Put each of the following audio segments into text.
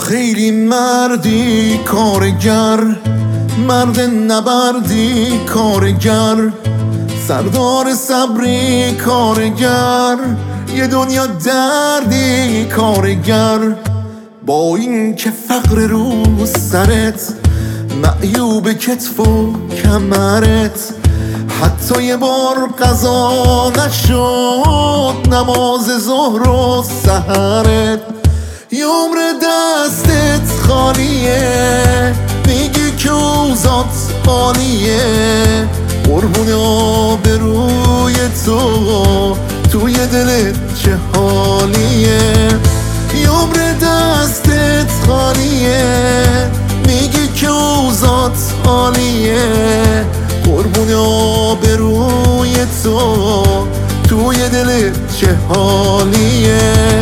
خیلی مردی کارگر، مرد نبردی کارگر، سردار صبری کارگر، یه دنیا دردی کارگر. با این که فقر رو سرت، معیوب کتف و کمرت، حتی یه بار قضا نشد نماز ظهر و سحرت. یه عمر دستت خالیه، میگی که اوضاعت عالیه، قربون آبروی تو توی دلت چه حالیه. یه عمر دستت خالیه، میگی که اوضاعت عالیه، قربون آبروی تو توی دلت چه حالیه.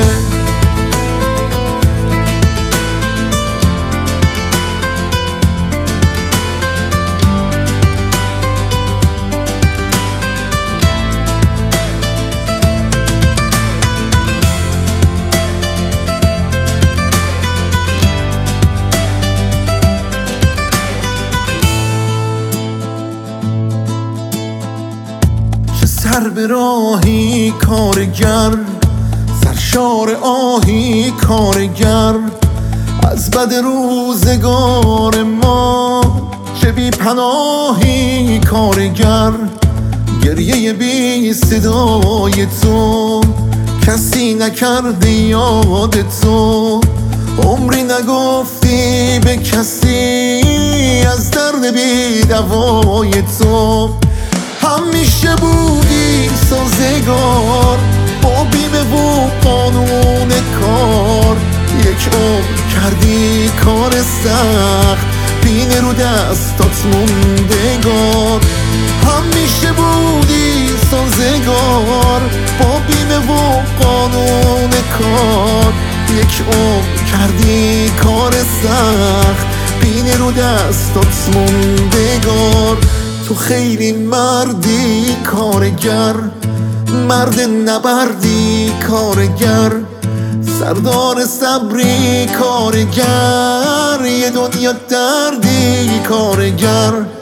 سر به راهی کارگر، سرشار آهی کارگر، از بد روزگار ما چه بی پناهی کارگر. گریه بی صدای تو کسی نکرده یاد تو، عمری نگفتی به کسی از درد بی دوای تو. همیشه بودی سازگار با بیمه و قانون کار، یک عمر کردی کار سخت پینه رو دستات موندگار. همیشه بودی سازگار با بیمه و قانون کار، یک عمر کردی کار سخت پینه رو دستات موندگار. تو خیلی مردی کارگر، مرد نبردی کارگر، سردار صبری کارگر، یه دنیا دردی کارگر.